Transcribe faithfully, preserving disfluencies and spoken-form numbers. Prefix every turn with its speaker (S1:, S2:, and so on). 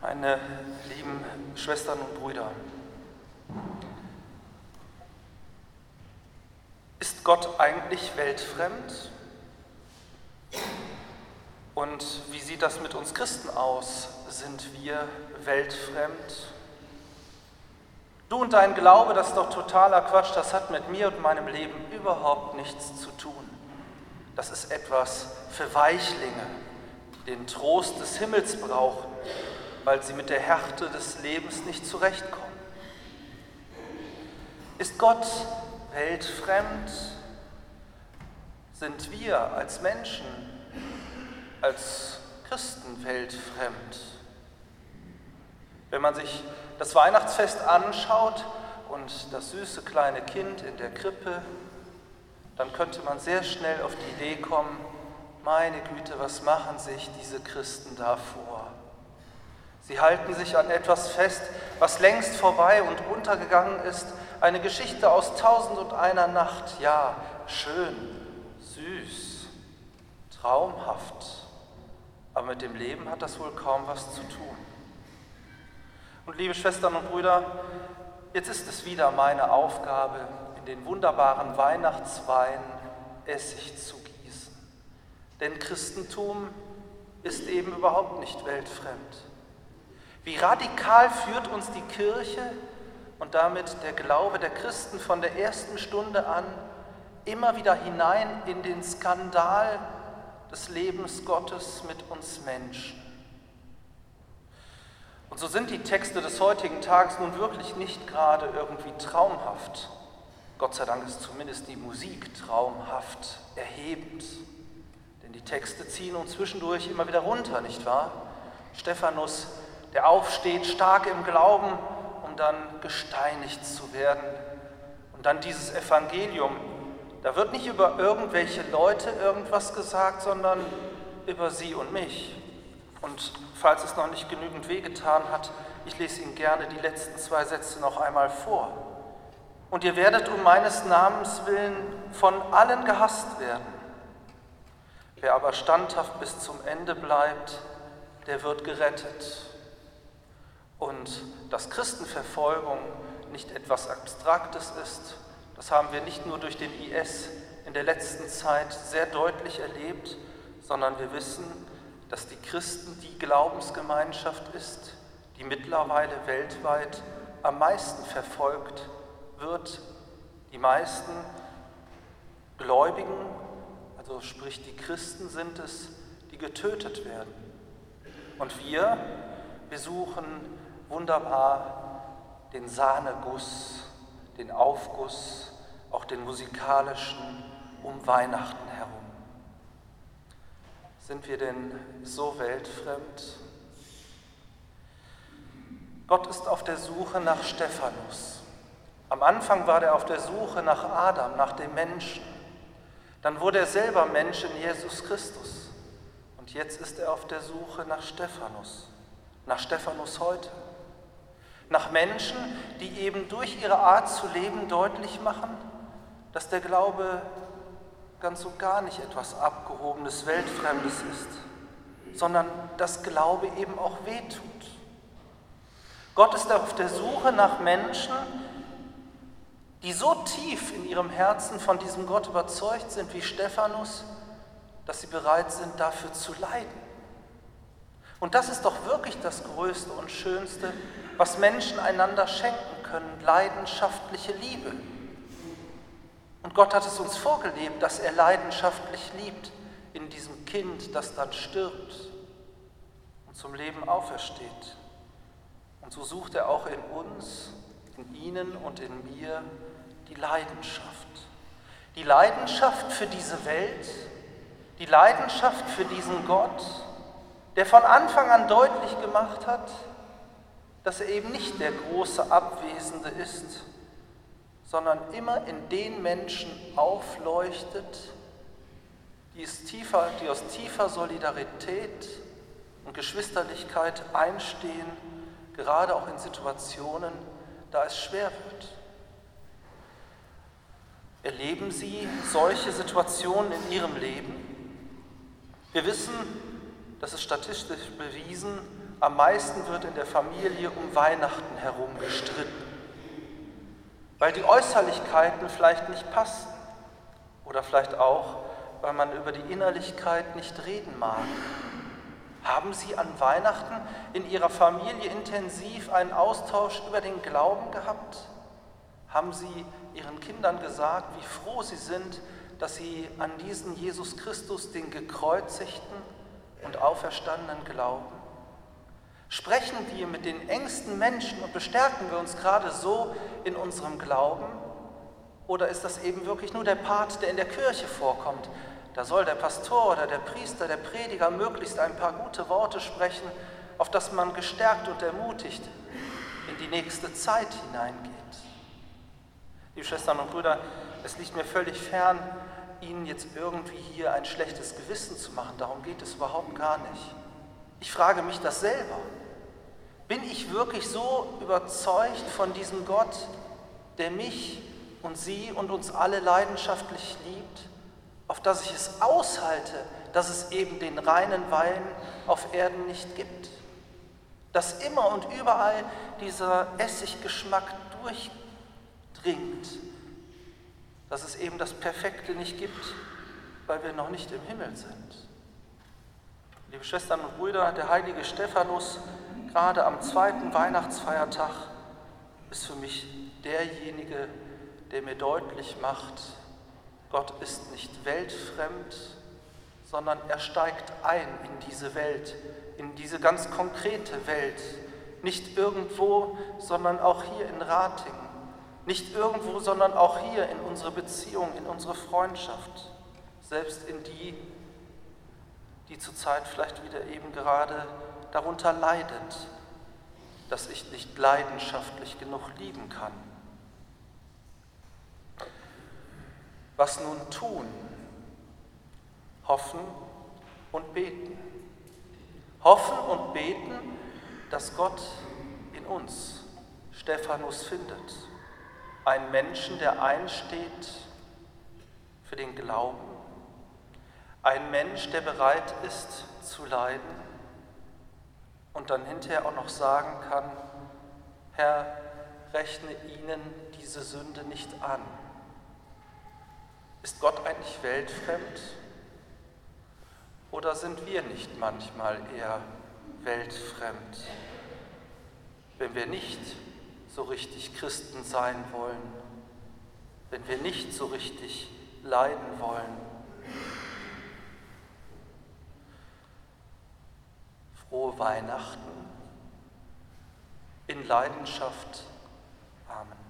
S1: Meine lieben Schwestern und Brüder, ist Gott eigentlich weltfremd? Und wie sieht das mit uns Christen aus? Sind wir weltfremd? Du und dein Glaube, das ist doch totaler Quatsch, das hat mit mir und meinem Leben überhaupt nichts zu tun. Das ist etwas für Weichlinge, die den Trost des Himmels brauchen, weil sie mit der Härte des Lebens nicht zurechtkommen. Ist Gott weltfremd? Sind wir als Menschen, als Christen weltfremd? Wenn man sich das Weihnachtsfest anschaut und das süße kleine Kind in der Krippe, dann könnte man sehr schnell auf die Idee kommen, meine Güte, was machen sich diese Christen da vor? Sie halten sich an etwas fest, was längst vorbei und untergegangen ist, eine Geschichte aus Tausend und einer Nacht, ja, schön, süß, traumhaft, aber mit dem Leben hat das wohl kaum was zu tun. Und liebe Schwestern und Brüder, jetzt ist es wieder meine Aufgabe, in den wunderbaren Weihnachtswein Essig zu gießen. Denn Christentum ist eben überhaupt nicht weltfremd. Wie radikal führt uns die Kirche und damit der Glaube der Christen von der ersten Stunde an immer wieder hinein in den Skandal des Lebens Gottes mit uns Menschen. Und so sind die Texte des heutigen Tages nun wirklich nicht gerade irgendwie traumhaft. Gott sei Dank ist zumindest die Musik traumhaft erhebend. Denn die Texte ziehen uns zwischendurch immer wieder runter, nicht wahr? Stephanus, der aufsteht, stark im Glauben, um dann gesteinigt zu werden. Und dann dieses Evangelium, da wird nicht über irgendwelche Leute irgendwas gesagt, sondern über sie und mich. Und falls es noch nicht genügend wehgetan hat, ich lese Ihnen gerne die letzten zwei Sätze noch einmal vor. Und ihr werdet um meines Namens willen von allen gehasst werden. Wer aber standhaft bis zum Ende bleibt, der wird gerettet. Und dass Christenverfolgung nicht etwas Abstraktes ist, das haben wir nicht nur durch den I S in der letzten Zeit sehr deutlich erlebt, sondern wir wissen, dass die Christen die Glaubensgemeinschaft ist, die mittlerweile weltweit am meisten verfolgt wird. Die meisten Gläubigen, also sprich die Christen, sind es, die getötet werden. Und wir besuchen wunderbar den Sahneguss, den Aufguss, auch den musikalischen um Weihnachten herum. Sind wir denn so weltfremd? Gott ist auf der Suche nach Stephanus. Am Anfang war er auf der Suche nach Adam, nach dem Menschen. Dann wurde er selber Mensch in Jesus Christus. Und jetzt ist er auf der Suche nach Stephanus, nach Stephanus heute. Nach Menschen, die eben durch ihre Art zu leben deutlich machen, dass der Glaube ganz und gar nicht etwas Abgehobenes, Weltfremdes ist, sondern dass Glaube eben auch wehtut. Gott ist auf der Suche nach Menschen, die so tief in ihrem Herzen von diesem Gott überzeugt sind wie Stephanus, dass sie bereit sind, dafür zu leiden. Und das ist doch wirklich das Größte und Schönste, was Menschen einander schenken können, leidenschaftliche Liebe. Und Gott hat es uns vorgelebt, dass er leidenschaftlich liebt in diesem Kind, das dann stirbt und zum Leben aufersteht. Und so sucht er auch in uns, in Ihnen und in mir die Leidenschaft. Die Leidenschaft für diese Welt, die Leidenschaft für diesen Gott, der von Anfang an deutlich gemacht hat, dass er eben nicht der große Abwesende ist, sondern immer in den Menschen aufleuchtet, die, es tiefer, die aus tiefer Solidarität und Geschwisterlichkeit einstehen, gerade auch in Situationen, da es schwer wird. Erleben Sie solche Situationen in Ihrem Leben? Wir wissen, das ist statistisch bewiesen, am meisten wird in der Familie um Weihnachten herum gestritten, weil die Äußerlichkeiten vielleicht nicht passen oder vielleicht auch, weil man über die Innerlichkeit nicht reden mag. Haben Sie an Weihnachten in Ihrer Familie intensiv einen Austausch über den Glauben gehabt? Haben Sie Ihren Kindern gesagt, wie froh Sie sind, dass Sie an diesen Jesus Christus, den Gekreuzigten und Auferstandenen, glauben? Sprechen wir mit den engsten Menschen und bestärken wir uns gerade so in unserem Glauben? Oder ist das eben wirklich nur der Part, der in der Kirche vorkommt? Da soll der Pastor oder der Priester, der Prediger möglichst ein paar gute Worte sprechen, auf das man gestärkt und ermutigt in die nächste Zeit hineingeht. Liebe Schwestern und Brüder, es liegt mir völlig fern, Ihnen jetzt irgendwie hier ein schlechtes Gewissen zu machen. Darum geht es überhaupt gar nicht. Ich frage mich das selber. Bin ich wirklich so überzeugt von diesem Gott, der mich und Sie und uns alle leidenschaftlich liebt, auf dass ich es aushalte, dass es eben den reinen Wein auf Erden nicht gibt? Dass immer und überall dieser Essiggeschmack durchdringt, dass es eben das Perfekte nicht gibt, weil wir noch nicht im Himmel sind. Liebe Schwestern und Brüder, der heilige Stephanus, gerade am zweiten Weihnachtsfeiertag, ist für mich derjenige, der mir deutlich macht, Gott ist nicht weltfremd, sondern er steigt ein in diese Welt, in diese ganz konkrete Welt. Nicht irgendwo, sondern auch hier in Ratingen. Nicht irgendwo, sondern auch hier in unsere Beziehung, in unsere Freundschaft. Selbst in die, die zurzeit vielleicht wieder eben gerade darunter leidet, dass ich nicht leidenschaftlich genug lieben kann. Was nun tun? Hoffen und beten. Hoffen und beten, dass Gott in uns Stephanus findet. Einen Menschen, der einsteht für den Glauben. Ein Mensch, der bereit ist zu leiden und dann hinterher auch noch sagen kann, Herr, rechne ihnen diese Sünde nicht an. Ist Gott eigentlich weltfremd? Oder sind wir nicht manchmal eher weltfremd, wenn wir nicht so richtig Christen sein wollen, wenn wir nicht so richtig leiden wollen? Frohe Weihnachten in Leidenschaft. Amen.